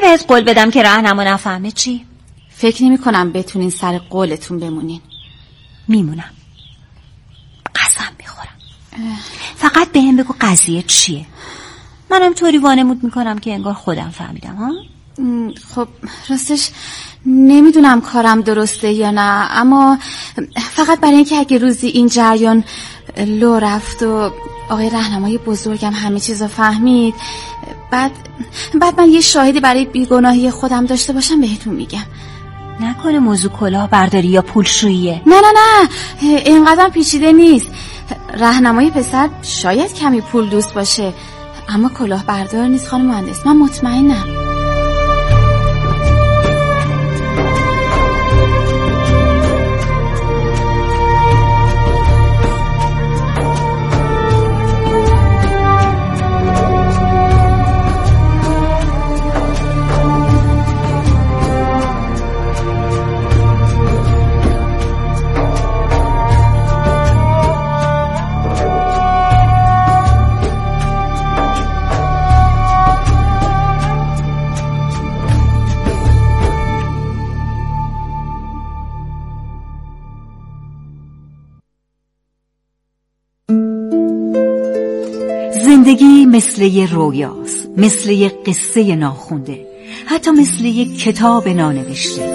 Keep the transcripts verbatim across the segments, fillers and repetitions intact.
بهت قول بدم که رهنمو نفهمه چی؟ فکر نمی کنم بتونین سر قولتون بمونین. میمونم، قسم میخورم. فقط به هم بگو قضیه چیه. منم طوری وانمود میکنم که انگار خودم فهمیدم. ها؟ خب راستش نمیدونم کارم درسته یا نه، اما فقط برای اینکه اگه روزی این جریان لو رفت و آقای راهنمای بزرگم همه چیزو فهمید، بعد بعد من یه شاهدی برای بیگناهی خودم داشته باشم بهتون میگم. نکنه موضوع کلاه برداری یا پولشوییه؟ نه نه نه، اینقدر پیچیده نیست. راهنمای پسر شاید کمی پول دوست باشه، اما کلاه بردار نیست خانم مهندس، من مطمئنم. زندگی مثل یه رویاست، مثل یه قصه ناخونده، حتی مثل یه کتاب نانوشته.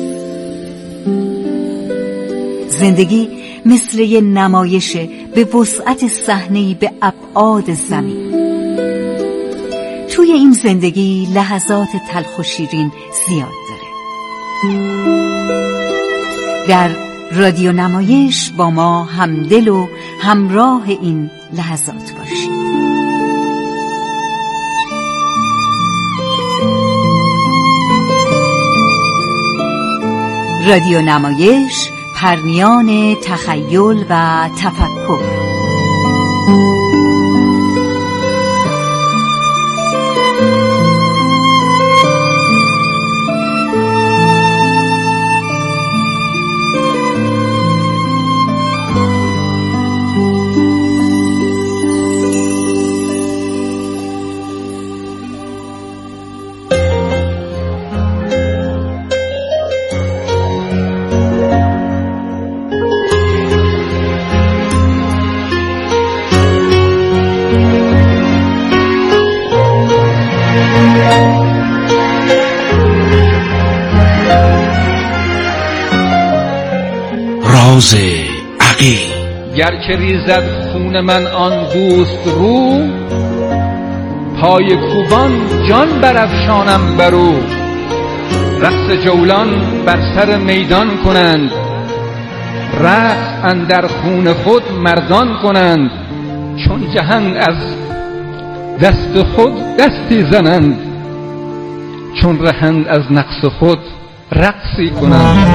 زندگی مثل یه نمایشه به وسعت صحنه‌ای به ابعاد زمین. توی این زندگی لحظات تلخ و شیرین زیاد داره. در رادیو نمایش با ما همدل و همراه این لحظات باشید. رادیو نمایش، پرنیان تخیل و تفکر. راز عقیق. گر که ریزد خون من آن دوست رو، پای کوبان جان برافشانم برو. رقص جولان بر سر میدان کنند، رقص اندر خون خود مردان کنند. چون جهان از دست خود دستی زنند، چون رهند از نقص خود رقصی کنند.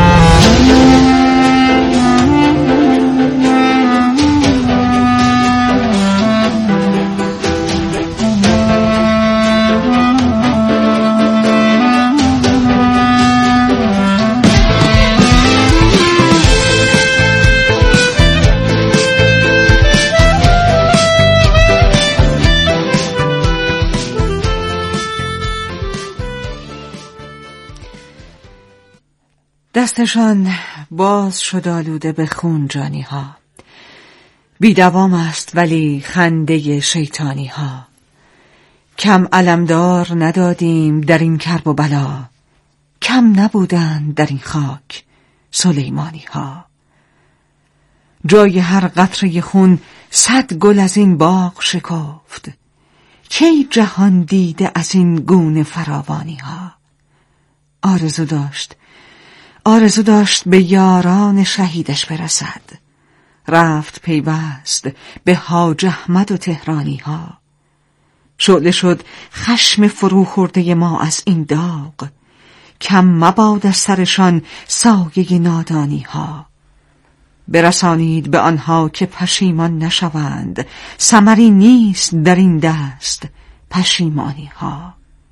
دستشان باز شد آلوده به خون جانی ها، بیدوام است ولی خنده شیطانی ها. کم علمدار ندادیم در این کرب و بلا، کم نبودند در این خاک سلیمانی ها. جای هر قطره خون صد گل از این باغ شکفت، کی جهان دیده از این گونه فراوانی ها. آرزو داشت آرزو داشت به یاران شهیدش برسد، رفت پیوست به حاج احمد و تهرانی ها. شعله شد خشم فرو خورده ما از این داغ، کم مباد از سرشان سایه نادانی ها. برسانید به آنها که پشیمان نشوند، ثمری نیست در این دست پشیمانی ها.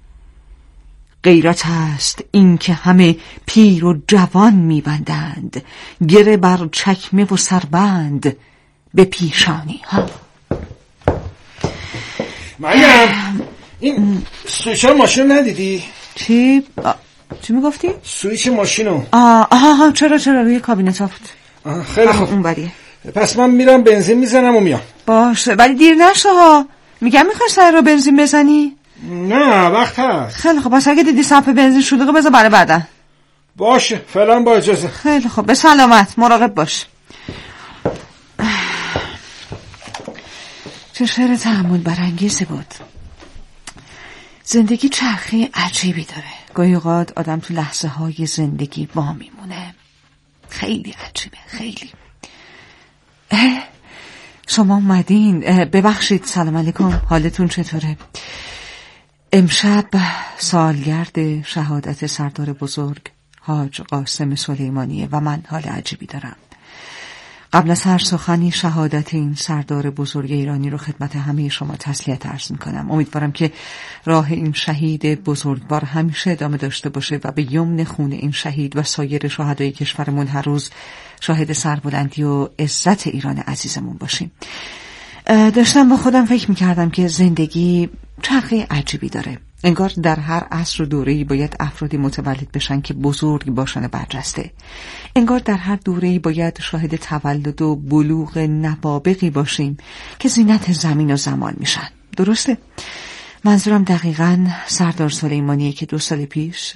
غیرت است این که همه پیر و جوان میبندند، گره بر چکمه و سربند به پیشانی ها. مریم، این سویچ ماشین ندیدی؟ چی؟ آ... چی میگفتی؟ سویچ ماشینو. آه آه چرا چرا روی کابینت ها بود. خیلی خوب. اون بریه. پس من میرم بنزین میزنم و میام. باشه ولی دیر نشه ها. میگم میخوای سر رو بنزین بزنی؟ نه وقت هست. خیلی خوب پس اگه دیدی صف بنزین شلوغه بذار برای بعدا. باشه فعلا با اجازه. خیلی خوب به سلامت مراقب باش. چه شعر تأمل برانگیزی بود. زندگی چرخه عجیبی داره. گاهی اوقات آدم تو لحظه های زندگی با میمونه. خیلی عجیبه خیلی. اه شما اومدین. ببخشید سلام علیکم حالتون چطوره؟ امشب سالگرد شهادت سردار بزرگ حاج قاسم سلیمانیه و من حال عجیبی دارم. قبل از هر سخنی شهادت این سردار بزرگ ایرانی رو خدمت همه شما تسلیت عرض میکنم. امیدوارم که راه این شهید بزرگوار همیشه ادامه داشته باشه و به یمن خون این شهید و سایر شهدای کشورمون هر روز شاهد سربلندی و عزت ایران عزیزمون باشیم. داشتم با خودم فکر میکردم که زندگی چرخه عجیبی داره. انگار در هر عصر و دوره‌ای باید افرادی متولد بشن که بزرگ باشن و برجسته. انگار در هر دوره‌ای باید شاهد تولد و بلوغ نابغه‌ای باشیم که زینت زمین و زمان میشن. درسته؟ منظورم دقیقاً سردار سلیمانیه که دو سال پیش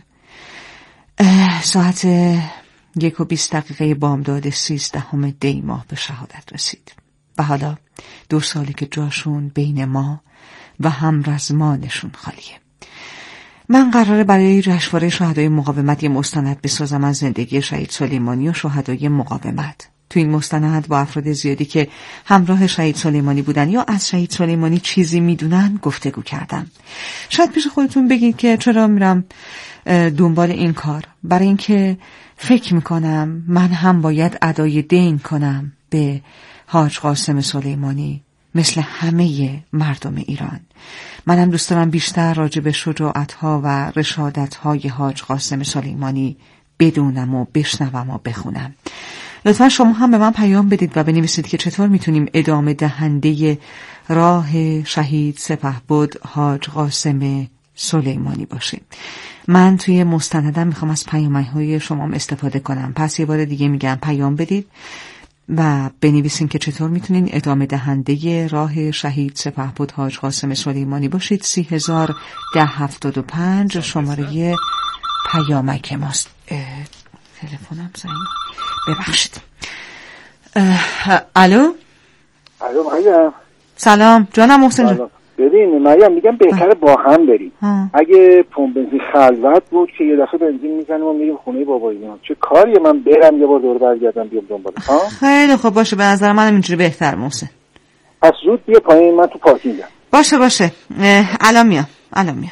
ساعت یک و بیست دقیقه بامداد سیزدهم دی ماه به شهادت رسید. و حالا دو سالی که جاشون بین ما و همرزمانشون خالیه. من قراره برای جشنواره شهدای مقاومت یه مستند بسازم از زندگی شهید سلیمانی و شهدای مقاومت. تو این مستند با افراد زیادی که همراه شهید سلیمانی بودن یا از شهید سلیمانی چیزی میدونن گفتگو کردم. شاید پیش خودتون بگید که چرا میرم دنبال این کار. برای اینکه فکر میکنم من هم باید ادای دین کنم به حاج قاسم سلیمانی مثل همه مردم ایران. منم دوست دارم بیشتر راجع به شجاعت‌ها و رشادت‌های حاج قاسم سلیمانی بدونم و بشنوم و بخونم. لطفا شما هم به من پیام بدید و بنویسید که چطور میتونیم ادامه دهنده راه شهید سپهبد حاج قاسم سلیمانی باشیم. من توی مستندم میخوام از پیام‌های شما استفاده کنم. پس یه بار دیگه میگم پیام بدید و بنویسین که چطور میتونین ادامه دهنده راه شهید سپهبد حاج قاسم سلیمانی باشید. سی هزار ده هفتاد و پنج شماره پیامک ماست. تلفنم زنگ ببخشید. الو الو مریم. سلام جانم محسن جان. ببین مریم میگم بهتره با هم بریم. اگه پمپ بنزین خلوت بود که یه دفعه بنزین میزنیم و میریم خونه بابایی. چه کاریه من برم یه بار دور برگردم بیام دنبالش. ها خیلی خوب باشه به نظر منم اینجوری بهتر محسن. پس زود بیا پایین من تو پارکینگم. باشه باشه الان میام الان میام.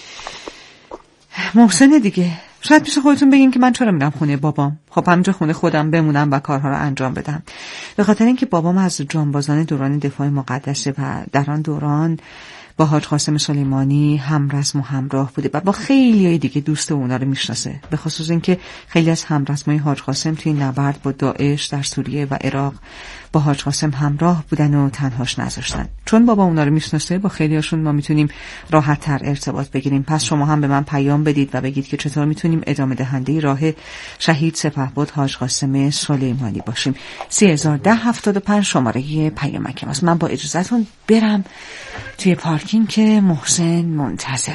محسن دیگه شاید پیش خودتون بگین که من چرا میرم خونه بابام. خب همینجا خونه خودم بمونم و کارها رو انجام بدم. به خاطر اینکه بابام از جانبازان دوران دفاع مقدسه و در آن دوران با حاج قاسم سلیمانی همرزم و همراه بوده و با خیلی دیگه دوست اونا رو میشناسه. به خصوص اینکه خیلی از همرزمای حاج قاسم توی نبرد با داعش در سوریه و عراق با حاج قاسم همراه بودن و تنهاش نذاشتن. چون بابا اونا رو میشناسه با خیلی هاشون ما میتونیم راحت تر ارتباط بگیریم. پس شما هم به من پیام بدید و بگید که چطور میتونیم ادامه دهنده راه شهید سپهبد حاج قاسم سلیمانی باشیم. سی هزار ده هفتاد و پنج شماره پیامک ماست. من با اجازهتون برم توی پارکینگ که محسن منتظره.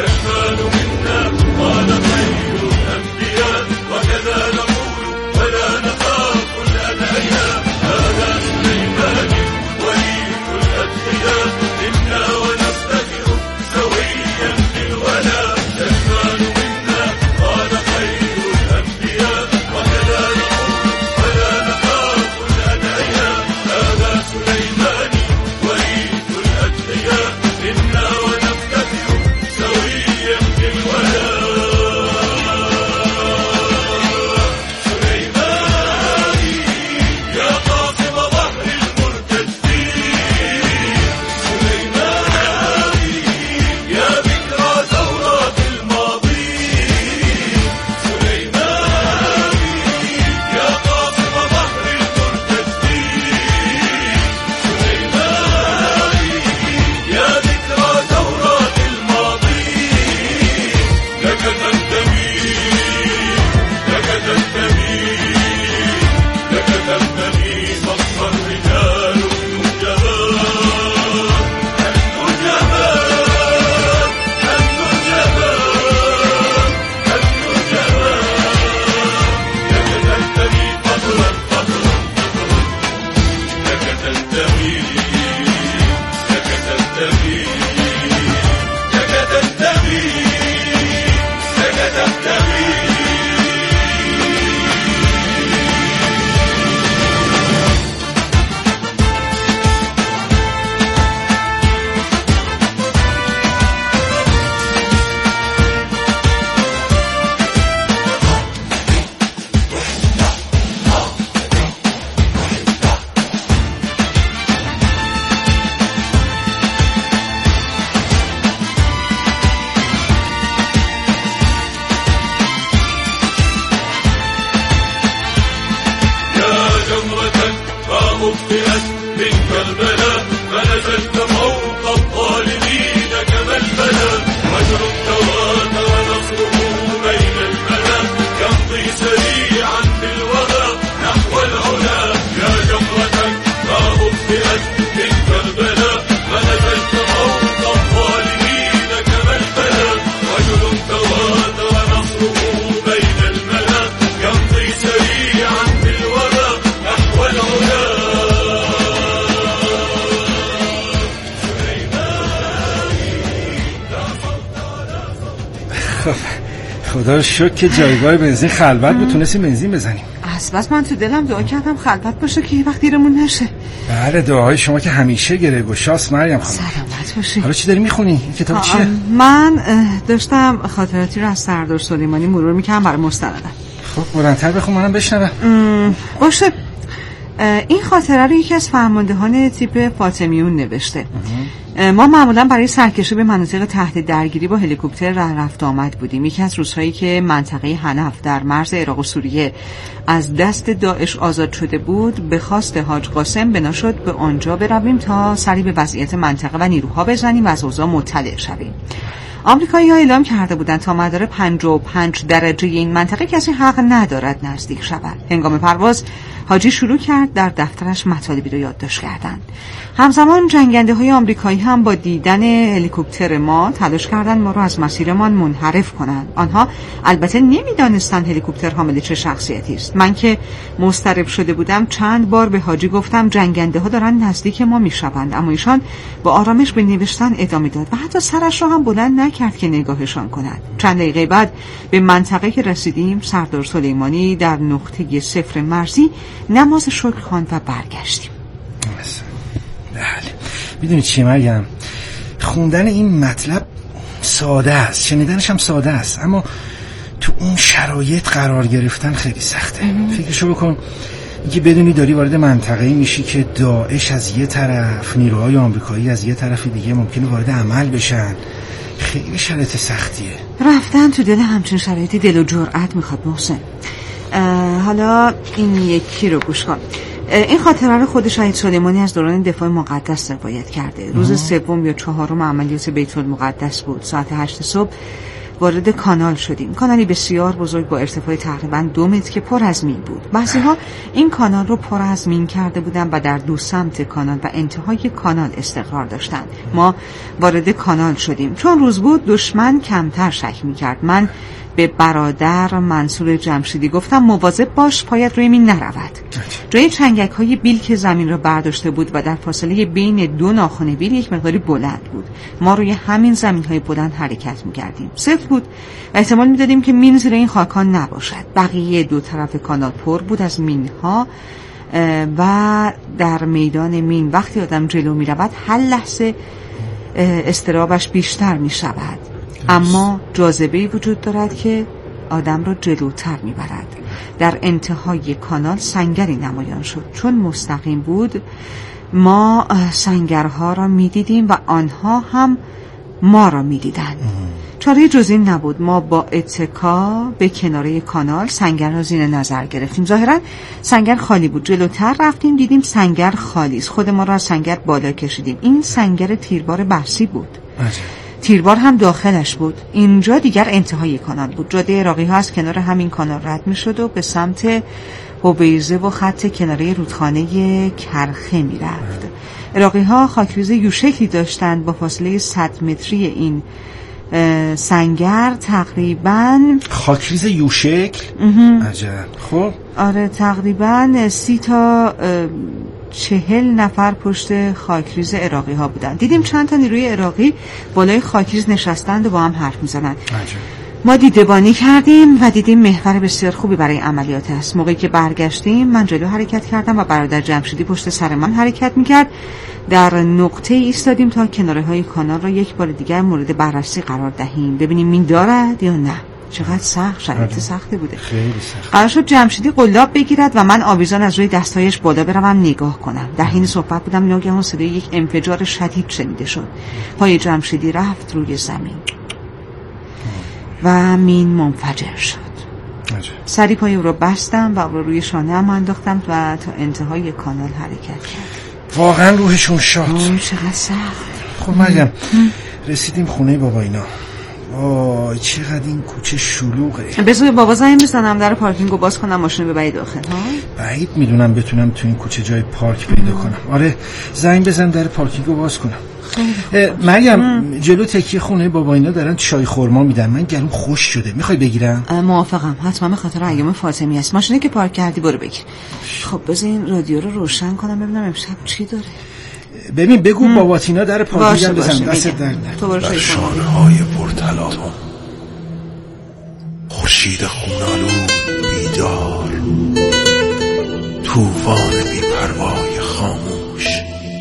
وكذا نقول ولا أبطئت من كربلاء فنزلت فوق الظالمين كما البلاء رجل تواتر نصره بين الملا يمضي سريعا بالوغى نحو العلا يا جمرة ما أبطئت من كربلاء فنزلت فوق الظالمين كما البلاء رجل تواتر نصره بين الملا يمضي سريعا بالوغى نحو العلا. خدا رو شکر که جایگاه بنزین خلوت بود، تونستیم بنزین بزنیم. از بس من تو دلم دعا کردم خلوت باشه که یه وقت دیرمون نشه. بله دعاهای شما که همیشه گره گشاست مریم خانم. سلامت باشی. حالا چی داری میخونی؟ این کتاب چیه؟ من داشتم خاطراتی رو از سردار سلیمانی مرور میکردم برای مستندم. خب بلندتر بخون منم بشنوم. باشه. این خاطره رو یکی از فرماندهان تیپ فاطمیون نوشته. ما معمولا برای سرکشی به مناطق تحت درگیری با هلیکوپتر راه رفت آمد بودیم. یکی از روزهایی که منطقه حنف در مرز عراق و سوریه از دست داعش آزاد شده بود، به خواست حاج قاسم بنا شد به آنجا برویم تا سری به وضعیت منطقه و نیروها بزنیم و از اوضاع مطلع شویم. آمریکایی‌ها اعلام کرده بودند تا مدار پنجاه و پنج درجه این منطقه کسی حق ندارد نزدیک شود. هنگام پرواز حاجی شروع کرد در دفترش مطالبی رو یادداشت کردن. همزمان جنگنده‌های آمریکایی هم با دیدن هلیکوپتر ما تلاش کردند ما رو از مسیرمان منحرف کنند. آنها البته نمی‌دانستند هلیکوپتر حامل چه شخصیتی است. من که مضطرب شده بودم چند بار به حاجی گفتم جنگنده‌ها دارن نزدیک ما میشوند، اما ایشان با آرامش به نوشتن ادامه داد و حتی سرش را هم بلند نکرد که نگاهشان کند. چند دقیقه بعد به منطقه که رسیدیم سردار سلیمانی در نقطه صفر مرزی نماز شکر خواند و برگشتیم. بله میدونی چی مریم، خوندن این مطلب ساده است، شنیدنش هم ساده است، اما تو اون شرایط قرار گرفتن خیلی سخته. فکرشو بکن اینکه بدونی داری وارد منطقه‌ای میشی که داعش از یه طرف، نیروهای آمریکایی از یه طرف دیگه ممکنه وارد عمل بشن. خیلی شرایط سختیه. رفتن تو دل همچین شرایطی دل و جرأت میخواد محسن. حالا این یکی رو گوش کن. این خاطره رو خود شهید سلیمانی از دوران دفاع مقدس روایت کرده. روز سوم یا چهارم عملیات بیت المقدس بود. ساعت هشت صبح وارد کانال شدیم. کانالی بسیار بزرگ با ارتفاع تقریباً دو متر که پر از مین بود. بعضی‌ها این کانال رو پر از مین کرده بودند و در دو سمت کانال و انتهای کانال استقرار داشتند. ما وارد کانال شدیم. چون روز بود دشمن کمتر شک می‌کرد. من به برادر منصور جمشیدی گفتم مواظب باش پایت روی مین نرود. جای چنگک های بیل که زمین را برداشته بود و در فاصله بین دو ناخن بیل یک مقداری بلند بود. ما روی همین زمین های بلند حرکت می‌کردیم. صفر بود. احتمال می‌دادیم که مین زیر این خاکان نباشد. بقیه دو طرف کانال پر بود از مین ها و در میدان مین وقتی آدم جلو می‌رود هر لحظه اضطرابش بیشتر می‌شود. اما جاذبه‌ای وجود دارد که آدم را جلوتر میبرد. در انتهای کانال سنگری نمایان شد. چون مستقیم بود ما سنگرها را میدیدیم و آنها هم ما را میدیدند. چاره جز این نبود. ما با اتکا به کناره کانال سنگر را زیر نظر گرفتیم. ظاهرا سنگر خالی بود. جلوتر رفتیم دیدیم سنگر خالی است. خود ما را از سنگر بالا کشیدیم. این سنگر تیربار بحثی بود. تیربار هم داخلش بود. اینجا دیگر انتهای کانال بود. جاده عراقی ها از کنار همین کانال رد می شد و به سمت حبیزه و خط کناره رودخانه کرخه می رفت. عراقی ها خاکریز یوشکلی داشتند. با فاصله صد متری این سنگر تقریباً خاکریز یوشکل؟ عجب. خب آره تقریباً سی تا چهل نفر پشت خاکریز عراقی ها بودن. دیدیم چند تا نیروی عراقی بالای خاکریز نشستند و با هم حرف میزنند. ما دیدبانی کردیم و دیدیم محور بسیار خوبی برای عملیات است. موقعی که برگشتیم من جلو حرکت کردم و برادر جمشیدی پشت سر من حرکت میکرد. در نقطه ایستادیم تا کناره های کانال را یک بار دیگر مورد بررسی قرار دهیم ببینیم این دارد یا نه. چقدر سخت، شرایط سختی بوده. خیلی سخت. قرار شد جمشیدی قلاب بگیرد و من آویزان از روی دستایش بالا بروم نگاه کنم. در حین صحبت بودم ناگهان صدای یک انفجار شدید شنیده شد. پای جمشیدی رفت روی زمین و مین منفجر شد. سری پای او رو بستم و او رو روی شانه هم انداختم و تا انتهای کانال حرکت کردم. واقعا روحشون شاد. اوه چقدر سخت. خب مریم رسیدیم خونه بابا اینا. وای چقدر این کوچه شلوغه. بذار بابا زنگ بزنم در پارکینگو باز کنم ماشین رو ببرید داخل. ها بعید میدونم بتونم تو این کوچه جای پارک پیدا کنم. آره زنگ بزنم در پارکینگو باز کنم. مریم جلو تکیه خونه بابا اینا دارن چای خورما میدن. من گلوم خوش شده. میخوای بگیرم؟ موافقم. حتما به خاطر ایام فاطمی است. ماشینی که پارک کردی برو بگیر. خب بذار این رادیو رو روشن کنم ببینم امشب چی داره. ببین بگو باباتینا در پارکینگ بزن. دست در در شانه‌های پرطلا خورشید خونالود بیدار، طوفان بی‌پروای خاموش،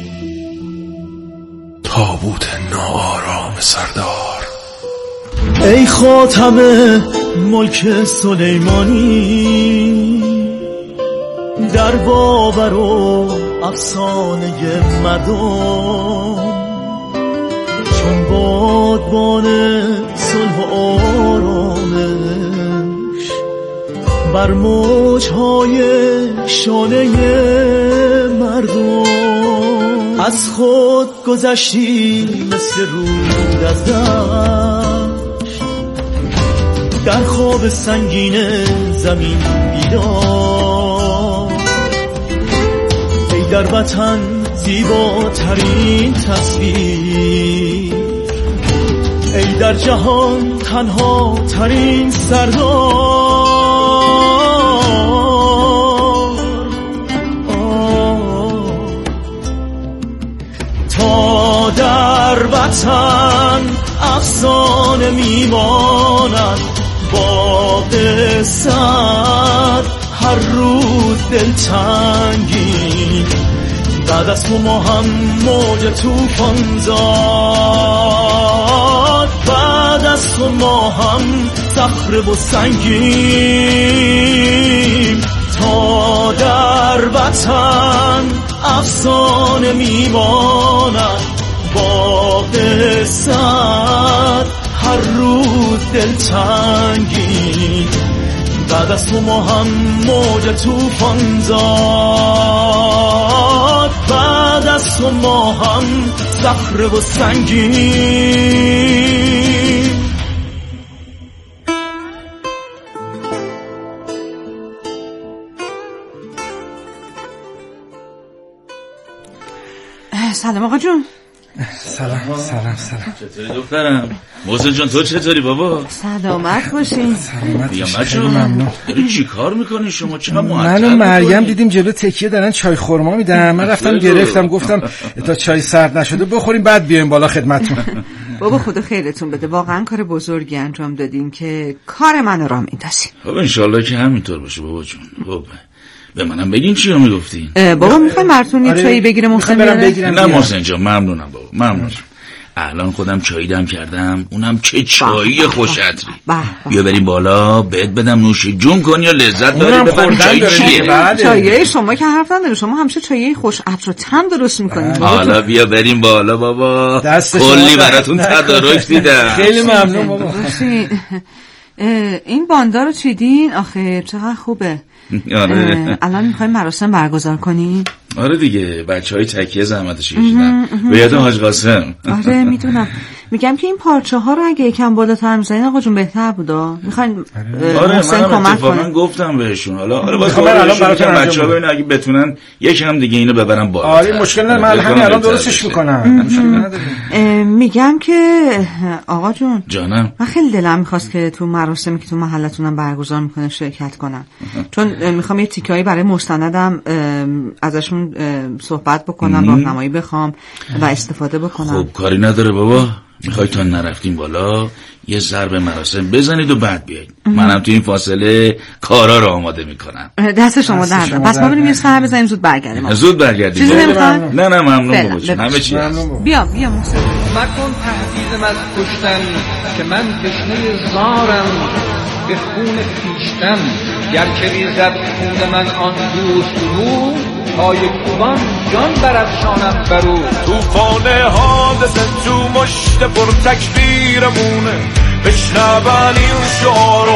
تابوت ناآرام سردار. ای خاتم ملک سلیمانی، در باور و افسانه مردم، چون بادبان صلح و آرامش بر موجهای شانه مردم. از خود گذشتی مثل رود از دشت، در خواب سنگین زمین بیدار. ای در وطن زیباترین تصویر، ای در جهان تنها ترین سردار. تا در وطن افسانه میماند با قصت، هر روز دلتنگی. بعد از تو ما هم موج توفان زاد، بعد از تو ما هم صخره و سنگیم. تا در وطن افسانه میماند با قصت، هر روز دلتنگی. بعد از تو ما هم موج توفان زاد، بعد از تو ما هم صخره و سنگین. سلام آقا جون. سلام سلام سلام. چطوری دخترم؟ محسن جان تو چطوری بابا؟ سلامت باشین. سلامت باشین. خیلی ممنون. داری چی کار میکنی شما؟ چقدر معطل؟ من و مریم دیدیم جلو تکیه دارن چای خورما میدن. من رفتم گرفتم گفتم تا چای سرد نشده بخوریم بعد بیایم بالا خدمتتون. بابا خدا خیرتون بده. واقعا کار بزرگی انجام دادین که کار منو راه میندازین. خب ان شاءالله که همینطور باشه بابا جون. خب به منم بگین چی رو میگفتین؟ بابا میخوای مرتون یه چایی بگیره محسن بیاره؟ نه محسن جان ممنونم بابا ممنونم. الان خودم چایی دم کردم، اونم چه چایی خوش عطری. بیا بریم بالا بهت بدم نوش جون کنی یا لذت ببری. ببین چای چیه؟ چایی شما که حرف نداره، شما همیشه چایی خوش عطر و طعم درست میکنید. حالا بیا بریم بالا بابا، کلی براتون تدارک دیدم. خیلی ممنون بابا. این باندار رو چیدین؟ آخه چقدر خوبه. آره الان میخوایم مراسم برگزار کنیم. آره دیگه بچهای تکیه زحمتش کشیدن به یاد حاج قاسم. آره میدونم. میگم که این پارچه ها رو اگه یکم بالاتر می‌زنین آقا جون بهتر بودا. میخواین آره من اتفاقا گفتم بهشون. حالا آره واسه الان براتون بچه‌ها ببینن اگه بتونن یکم دیگه اینو ببرن بالا. آره مشکل نداره، من همین الان درستش میکنم. مشکل نداره. میگم که آقا جون جانم من خیلی دلم می‌خواست که تو مراسمی که تو محلتونم برگزار میکنه شرکت کنم، چون میخوام یه تیکایی برای مستندم ازشون صحبت بکنم، راهنمایی بخوام و استفاده بکنم. خب کاری نداره بابا، میخوای تا نرفتیم بالا یه ضرب مراسم بزنید و بعد بیایید. منم تو این فاصله کارا رو آماده میکنم. دست شما درد. پس ما بریم یه سر بزنیم زود برگردیم. زود برگردیم. چیزی نمیخواد؟ نه نه ممنون بابا، همه چی هست. بیا بیا محسن. مکن تهدیدم از کشتن که من تشنه زارم به خون خویشتن. گر که ریزد خون من آن دوست رو، پای کوبان جان برافشانم برو. توفان حادثه تو مشت پر تکبیرمونه، بشنون این شعارو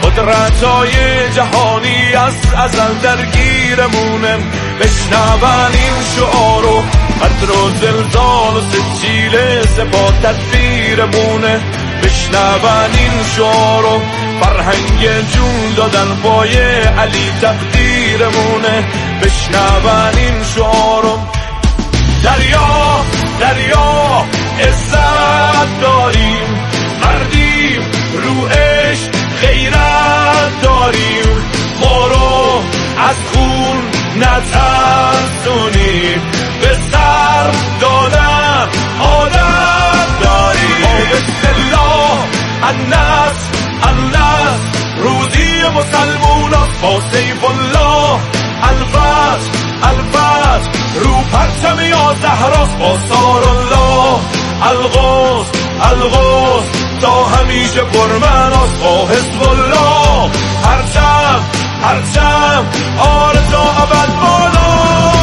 قدرت‌های جهانی از ازل درگیرمونه. بشنون این شعارو قدر و زلزال و سجیل سپاه تدبیرمونه. بشنون این شعارو فرهنگ جون دادن پای علی تقدیرمونه. بشنون این شعارو دریا دریا عزت داریم، مردیم رو عشق غیرت داریم. برو از خون نترسونیم، به سر دادن عادت داریم. ما بسم الله النصر النصر روزی مسلمونان، با سیف الله الفتح الفتح رو پرچم یا زهراست. با سار الله الغوث الغوث تا همیشه پرمناست. با حزب الله پرچم پرچم آرزو ابد بالا.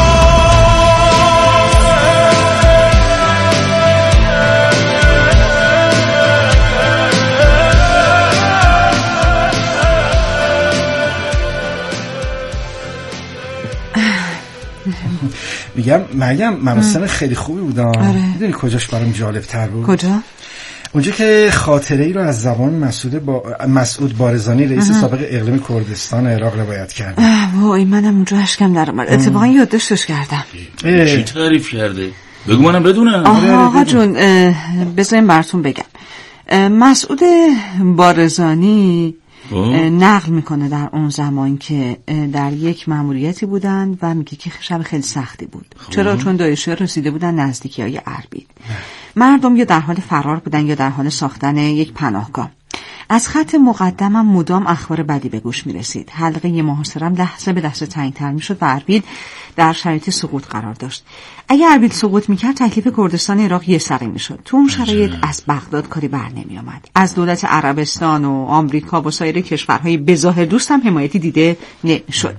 میگم مریم مراسم خیلی خوبی بودن. آره. میدونی کجاش برام جالب تر بود؟ کجا؟ اونجا که خاطره ای رو از زبان مسعود با... مسعود بارزانی رئیس اه. سابق اقلیم کردستان عراق روایت کرد. وای منم اونجا اشکم در اومد. اتفاقا یادداشتش کردم. چی تعریف کرده؟ بگو منم بدونم. آها آقا جون بذاریم براتون بگم. مسعود بارزانی نقل میکنه در اون زمان که در یک ماموریتی بودن و میگه که شب خیلی سختی بود. خواه. چرا؟ چون داعشی رسیده بودن نزدیکی های اربیل. مردم یا در حال فرار بودن یا در حال ساختن یک پناهگاه. از خط مقدمم مدام اخبار بدی به گوش میرسید. حلقه محاصره‌ام لحظه به لحظه تنگ‌تر میشد و اربیل در شرایط سقوط قرار داشت. اگه اربیل سقوط میکرد تکلیف کردستان عراق یه سری میشد. تو اون شرایط از بغداد کاری بر نمیآمد. از دولت عربستان و آمریکا و سایر کشورهای بظاهر دوست هم حمایتی دیده نمیشد.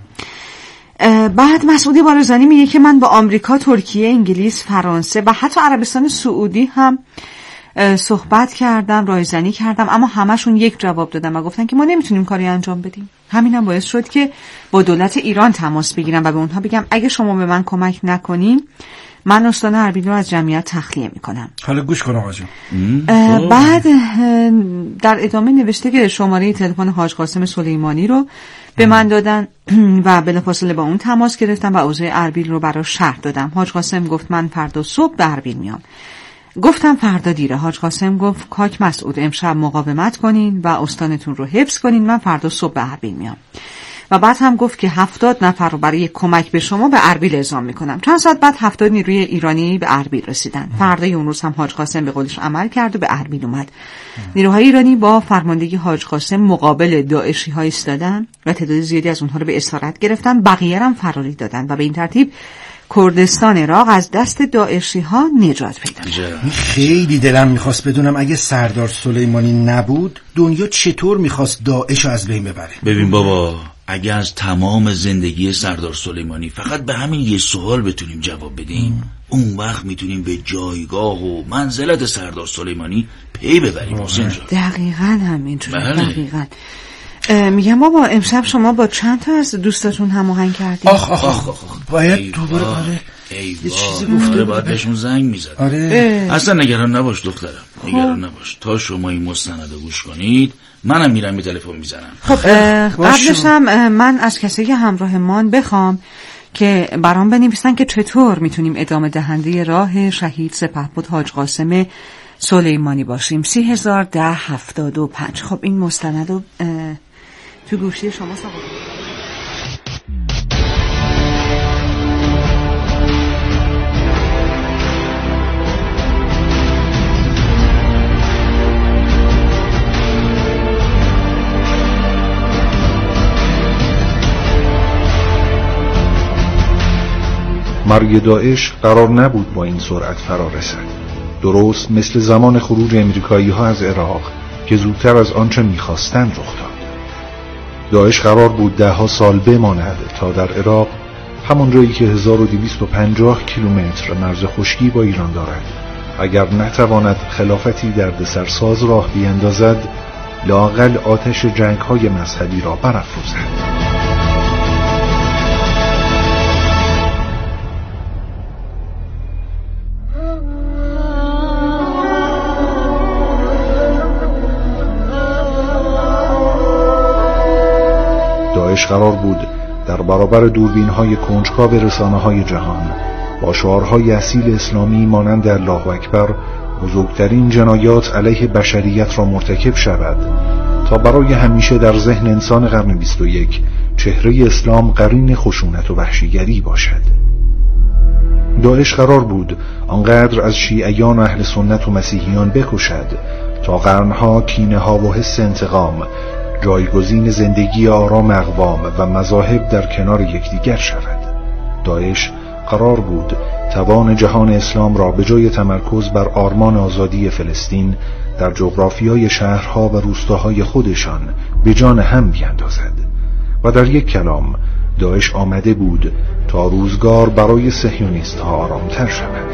بعد مسعود بارزانی میگه که من با آمریکا، ترکیه، انگلیس، فرانسه و حتی عربستان سعودی هم صحبت کردم، رایزنی کردم، اما همشون یک جواب دادن و گفتن که ما نمیتونیم کاری انجام بدیم. همینم باعث شد که با دولت ایران تماس بگیرم و به اونها بگم اگه شما به من کمک نکنیم من استان اربیل رو از جمعیت تخلیه میکنم. حالا گوش کن آقا جون. بعد در ادامه نوشته که شماره تلفن حاج قاسم سلیمانی رو به من دادن و بلافاصله با اون تماس گرفتم و اوضاع اربیل رو براش شرح دادم. حاج قاسم گفت من فردا صبح به اربیل میام. گفتم فردا دیره. حاج قاسم گفت کاک مسعود امشب مقاومت کنین و استانتون رو حفظ کنین، من فردا صبح به اربیل میام. و بعد هم گفت که هفتاد نفر رو برای کمک به شما به اربیل اعزام میکنم. چند ساعت بعد هفتاد نیروی ایرانی به اربیل رسیدن. فردای اون روز هم حاج قاسم به قولش عمل کرد و به اربیل اومد. نیروهای ایرانی با فرماندهی حاج قاسم مقابل داعشی ها ایستادن و تعداد زیادی از اونها رو به اسارت گرفتن، بقیه هم فراری دادن و به این ترتیب کردستان عراق از دست داعشی ها نجات پیدا کرد. خیلی دلم میخواست بدونم اگه سردار سلیمانی نبود دنیا چطور میخواست داعش رو از بین ببره. ببین بابا، اگه از تمام زندگی سردار سلیمانی فقط به همین یه سوال بتونیم جواب بدیم، اون وقت میتونیم به جایگاه و منزلت سردار سلیمانی پی ببریم. حسین جان دقیقاً همینطور. دقیقاً. میگم بابا امشب شما با چند تا از دوستاتون هماهنگ کردید؟ آخ آخ آخ, آخ. باید دوباره آره یه چیزی گفته باید بهشون زنگ میزد. آره. اصلا نگران نباش دخترم، نگران نباش. تا شما این مستند رو گوش کنید منم میرم یه تلفن میزنم. خب قبلش هم من از کسی که همراهمان بخوام که برام بنویسن که چطور میتونیم ادامه دهنده راه شهید سپهبد حاج قاسم سلیمانی باشیم. سی هزار ده هفتاد و پنج. خب این مستند رو تو گوشی شما ساقط. مرگ داعش قرار نبود با این سرعت فرا رسد. درست مثل زمان خروج امریکایی ها از عراق که زودتر از آنچه میخواستند رخ داد. داعش قرار بود ده ها سال بماند تا در عراق، همون جایی که هزار و دویست و پنجاه کیلومتر مرز خشکی با ایران دارد، اگر نتواند خلافتی دردسرساز راه بیندازد لااقل آتش جنگ‌های مذهبی را برافروزد. داعش قرار بود در برابر دوربین‌های کنجکاو رسانه‌های جهان با شعارهای اصیل اسلامی مانند الله اکبر بزرگترین جنایات علیه بشریت را مرتکب شود تا برای همیشه در ذهن انسان قرن بیست و یک چهره اسلام قرین خشونت و وحشیگری باشد. داعش قرار بود آنقدر از شیعیان و اهل سنت و مسیحیان بکشد تا قرنها کینه‌ها و حس انتقام جایگزین زندگی آرام اقوام و مذاهب در کنار یکدیگر شود. داعش قرار بود توان جهان اسلام را به جای تمرکز بر آرمان آزادی فلسطین در جغرافیای شهرها و روستاهای خودشان به جان هم بیندازد و در یک کلام داعش آمده بود تا روزگار برای صهیونیست ها آرامتر شود.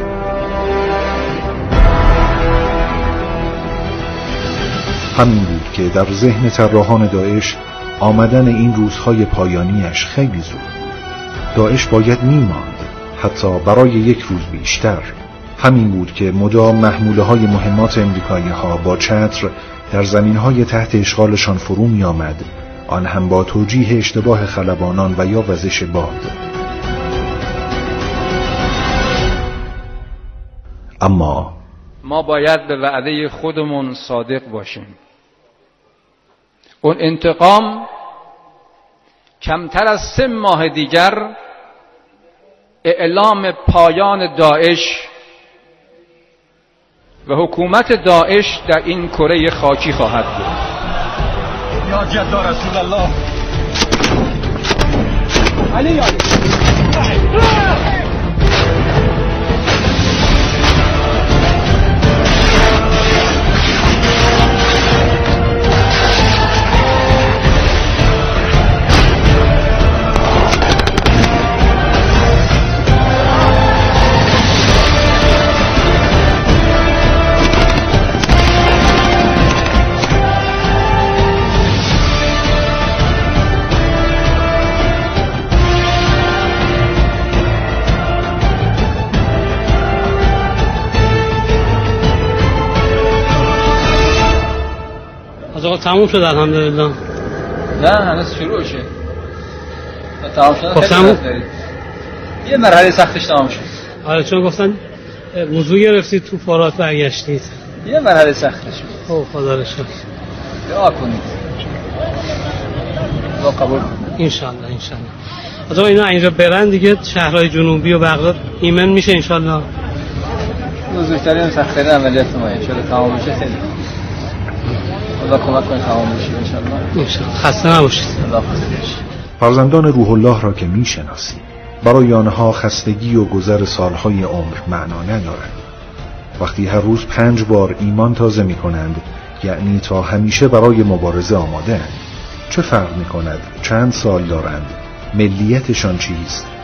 همین بود که در ذهن طراحان داعش آمدن این روزهای پایانیش خیلی زود. داعش باید میماند حتی برای یک روز بیشتر. همین بود که مدام محموله های مهمات امریکایی ها با چتر در زمین های تحت اشغالشان فرو می آمد، آن هم با توجیه اشتباه خلبانان و یا وزش باد. اما ما باید به وعده خودمون صادق باشیم. اون انتقام کمتر از سه ماه دیگر اعلام پایان داعش و حکومت داعش در این کره خاکی خواهد بود. یا جد رسول الله علی علی آقا تموم شد الحمدلله. نه هنوز شروع شه. تمام شد. خب تموم. یه مرحله سختش تمام شد. آره چون گفتن وضو گرفتید تو فارات برگشتید. یه مرحله سختش شد. خب خدا رو شکر. دعا کنید. دعا قبول ان شاء الله ان شاء الله. آقا اینا اینجا برن دیگه شهرهای جنوبی و بغداد ایمن میشه ان شاء الله. بزرگترین سخت‌ترین عملیات ما ان شاء الله تمام بشه. خیلی خدا کمک کنه تمام بشه ان شاء الله. ان شاء الله. خسته نباشید. الله خیرش. فرزندان روح الله را که میشناسید برای آنها خستگی و گذر سالهای عمر معنا ندارد. وقتی هر روز پنج بار ایمان تازه می کنند یعنی تا همیشه برای مبارزه آماده اند. چه فرق می کند چند سال دارند، ملیتشان چیست